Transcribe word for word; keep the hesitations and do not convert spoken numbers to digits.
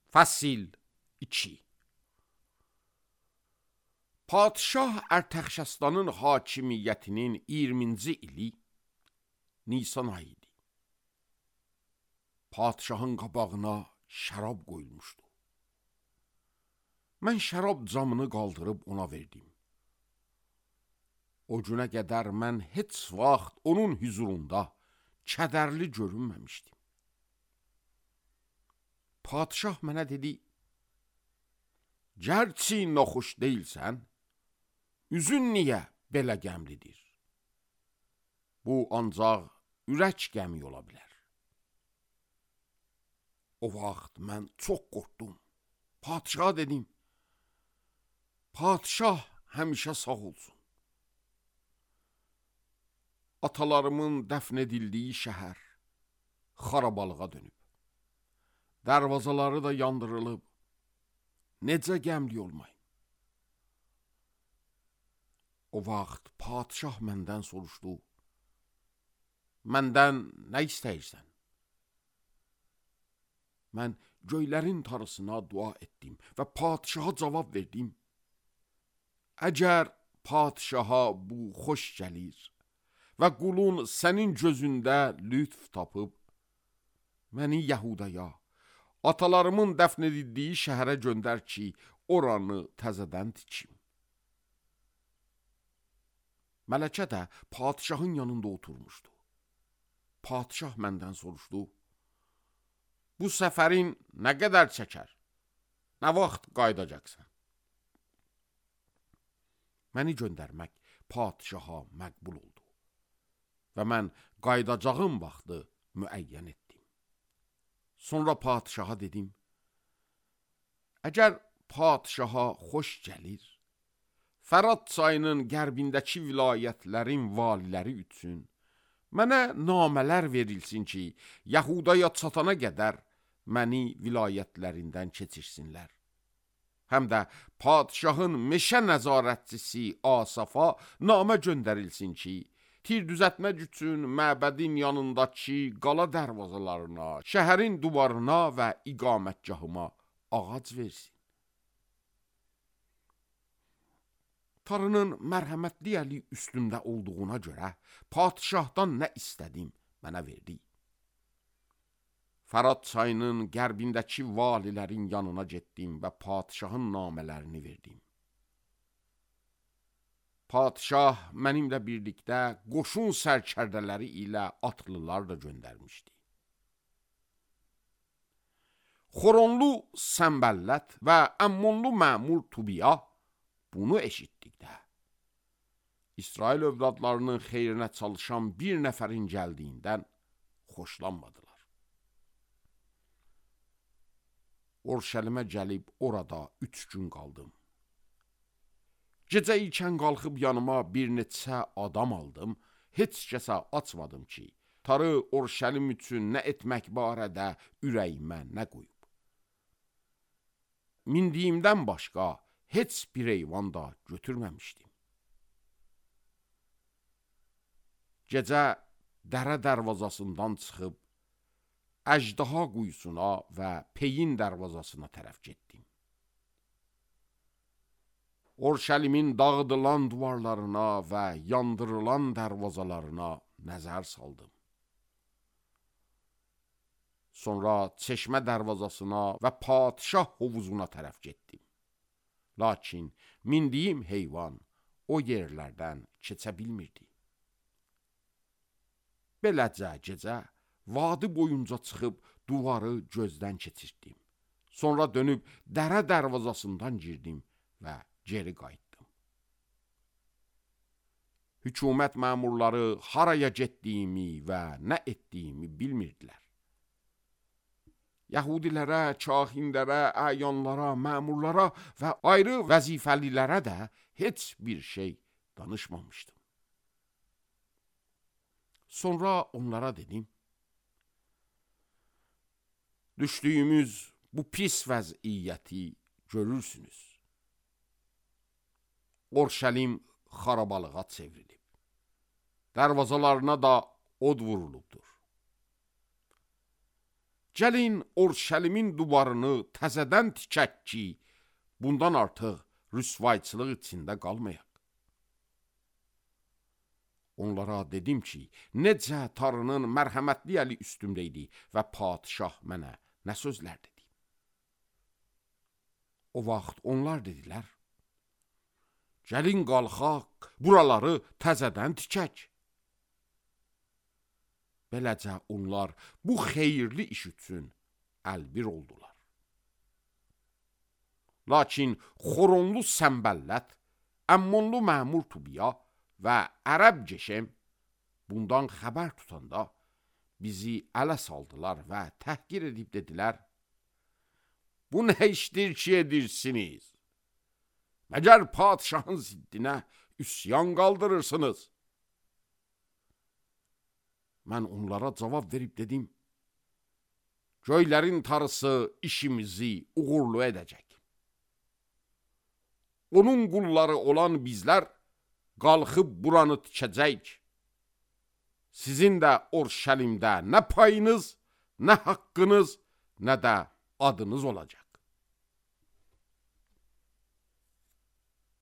Fəsil iki. Padişah Ərtəxşəstanın hakimiyyətinin iyirminci ili Nisan ayı idi. Padişahın qabağına şərab qoyulmuşdu. Mən şərab camını qaldırıb ona verdim. O günə qədər mən heç vaxt onun hüzurunda kədərli görünməmişdim. Padişah mənə dedi, gərçi naxoş deyilsən, üzün niyə belə qəmlidir? Bu ancaq ürək qəmi ola bilər. O vaxt mən çox qorxdum. Padişaha dedim, padişah həmişə sağ olsun. Atalarımın dəfn edildiyi şəhər xarabalığa dönüb. Dərvazaları da yandırılıb. Necə qəmli olmayın? O vaxt padişah məndən soruşdu, məndən nə istəyirsən? Mən göylərin tarısına dua etdim və padişaha cavab verdim. Əgər padişaha bu xoş gəlir və qulun sənin gözündə lütf tapıb, məni Yəhudaya, atalarımın dəfn edildiyi şəhərə göndər ki, oranı təzədən tikim. Mələkə də padişahın yanında oturmuşdu. Padişah məndən soruşdu, bu səfərin nə qədər çəkər? Nə vaxt qaydacaqsan? Məni göndərmək padişaha məqbul oldu və mən qaydacağım vaxtı müəyyən etdim. Sonra padişaha dedim, əgər padişaha xoş gəlir, Fərat çayının qərbindəki vilayətlərin valiləri üçün mənə namələr verilsin ki, Yəhudaya çatana qədər məni vilayətlərindən keçirsinlər. Həm də padişahın meşə nəzarətçisi Asafa namə göndərilsin ki, tir düzəltmək üçün məbədin yanındakı qala dərvazalarına, şəhərin duvarına və iqamətgahıma ağac versin. Tanrının mərhəmətli əli üstümdə olduğuna görə padişahdan nə istədim, mənə verdi. Fərat çayının qərbindəki valilərin yanına getdim və padişahın namələrini verdim. Padişah mənimlə birlikdə qoşun sərkərdələri ilə atlılar da göndərmişdi. Xoronlu Səmbəllət və Əmmonlu məmur Tubiya bunu eşitdikdə, İsrail övladlarının xeyrinə çalışan bir nəfərin gəldiyindən xoşlanmadılar. Orşəlimə gəlib orada üç gün qaldım. Gecə ikən qalxıb yanıma bir neçə adam aldım, heç kəsə açmadım ki, Tarı Orşəlim üçün nə etmək barədə ürəyimə nə qoyub. Mindiyimdən başqa heç bir heyvan da götürməmişdim. Gecə dərə dərvazasından çıxıb, Əjdaha quyusuna və Peyin dərvazasına tərəf getdim. Orşəlimin dağıdılan duvarlarına və yandırılan dərvazalarına nəzər saldım. Sonra çeşmə dərvazasına və padişah hovuzuna tərəf getdim. Lakin mindiyim heyvan o yerlərdən keçə bilmirdi. Beləcə gecə vadi boyunca çıxıb duvarı gözdən keçirtdim. Sonra dönüb dərə dərvazasından girdim və geri qayıtdım. Hükümət məmurları haraya getdiyimi və nə etdiyimi bilmirdilər. Yəhudilərə, kahinlərə, əyanlara, məmurlara və ayrı vəzifəlilərə də heç bir şey danışmamışdım. Sonra onlara dedim, düşdüyümüz bu pis vəziyyəti görürsünüz. Orşəlim xarabalığa çevrilib. Dərvazalarına da od vurulubdur. gəlin Orşəlimin divarını təzədən tikək ki, bundan artıq rüsvayçılıq içində qalmayaq. Onlara dedim ki, necə Tanrının mərhəmətli əli üstümdə idi və padişah mənə nə sözlər dedi. O vaxt onlar dedilər, gəlin qalxaq, buraları təzədən tikək. Beləcə onlar bu xeyirli iş üçün əlbir oldular. Lakin Xoronlu Səmbəllət, Əmmonlu Məmur Tubiya və Ərəb Ceşem bundan xəbər tutanda bizi ələ saldılar və təhqir edib dedilər, bu nə işdir ki edirsiniz? Məgər padişahın ziddinə üsyan qaldırırsınız? Mən onlara cavab verib dedim, göylərin Tanrısı işimizi uğurlu edəcək. Onun qulları olan bizlər qalxıb buranı tikəcək. Sizin də Orşəlimdə nə payınız, nə haqqınız, nə də adınız olacaq.